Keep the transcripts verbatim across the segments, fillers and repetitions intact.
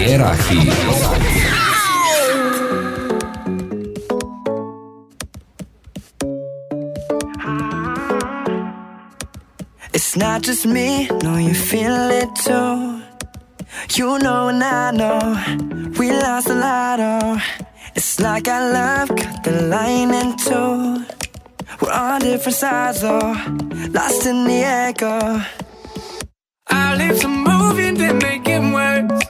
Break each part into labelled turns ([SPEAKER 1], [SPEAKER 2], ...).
[SPEAKER 1] Premiera Hit.
[SPEAKER 2] It's not just me, no, you feel it too. You know and I know, we lost a lot, oh. It's like our love cut the line in two. We're on different sides, oh, lost in the echo.
[SPEAKER 3] Our lips are moving, they make it worse.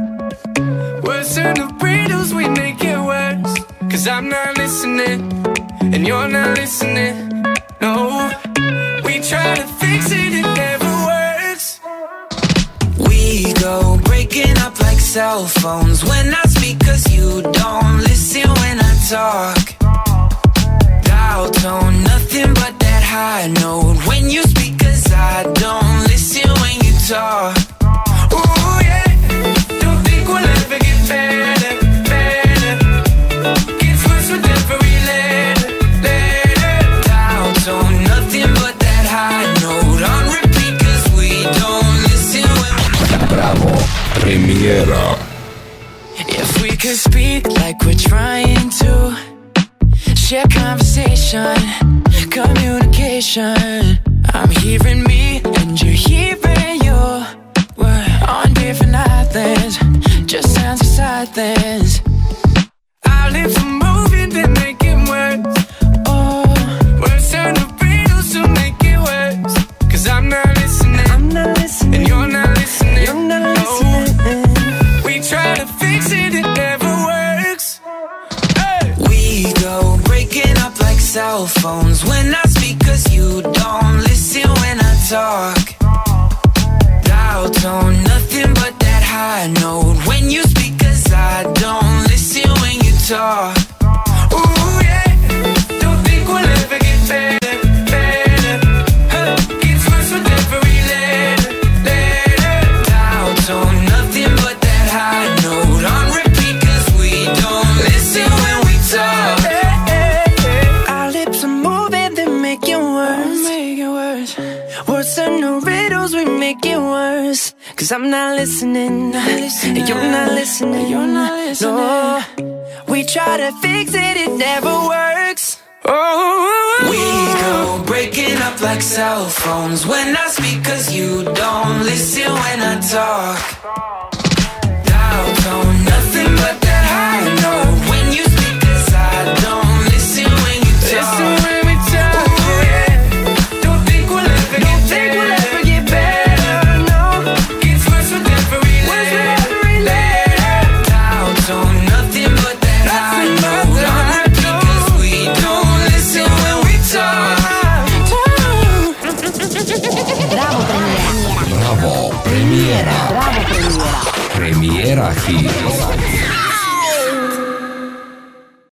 [SPEAKER 3] Worse than the riddles, we make it worse. Cause I'm not listening, and you're not listening, no. We try to fix it, it never works.
[SPEAKER 2] We go breaking up like cell phones when I speak, cause you don't listen when I talk. Dial tone, nothing but that high note when you speak, cause I don't listen when you talk.
[SPEAKER 3] Ooh yeah, don't think we'll ever get better, better. Gets worse with every letter, letter.
[SPEAKER 2] Dial tone, nothing but that high note on repeat, cause we don't listen when we...
[SPEAKER 1] Bravo, Premiera.
[SPEAKER 2] If we could speak like we're trying to, share conversation, communication. I'm hearing me and you're hearing you. We're on different islands, just sounds of silence.
[SPEAKER 3] Our lips are moving, they make it worse.
[SPEAKER 2] Oh,
[SPEAKER 3] Worse than the riddles to make it worse. Cause I'm not listening,
[SPEAKER 2] I'm not listening,
[SPEAKER 3] and you're not listening,
[SPEAKER 2] you're not
[SPEAKER 3] no.
[SPEAKER 2] listening.
[SPEAKER 3] We try to fix it, it never works. Hey!
[SPEAKER 2] We go breaking up like cell phones when I speak, cause you don't listen when I talk. Dial tone, nothing but that high note when you speak, cause I don't listen when you talk.
[SPEAKER 3] Ooh yeah, don't think we'll ever get better, better. Huh. Gets worse with every letter, letter.
[SPEAKER 2] Dial tone, nothing but that high note on repeat, cause we don't listen when we talk. Our lips are moving, they make it worse,
[SPEAKER 3] Make it worse.
[SPEAKER 2] worse than the riddles, we make it worse. Cause I'm not listening, and you're not listening,
[SPEAKER 3] You're not listening.
[SPEAKER 2] no. We try to fix it, it never works.
[SPEAKER 3] Oh,
[SPEAKER 2] We go breaking up like cell phones when I speak, cause you don't listen when I talk. Dial tone, nothing but that high note when you speak, cause I don't listen when you
[SPEAKER 3] listen
[SPEAKER 2] talk.
[SPEAKER 3] when we talk. Ooh, yeah. Don't think we'll ever
[SPEAKER 2] Don't
[SPEAKER 3] get
[SPEAKER 2] think
[SPEAKER 3] better.
[SPEAKER 2] we'll ever get better, no.
[SPEAKER 3] Gets worse with every
[SPEAKER 2] Worse with
[SPEAKER 3] letter,
[SPEAKER 2] every letter. Dial tone, nothing but that high
[SPEAKER 3] Nothing but
[SPEAKER 2] note
[SPEAKER 3] that
[SPEAKER 2] on
[SPEAKER 3] high
[SPEAKER 2] repeat, cause we don't listen when we talk.
[SPEAKER 4] Bravo Premiera.
[SPEAKER 1] Bravo, Premiera.
[SPEAKER 4] Bravo Premiera.
[SPEAKER 1] Premiera Hit.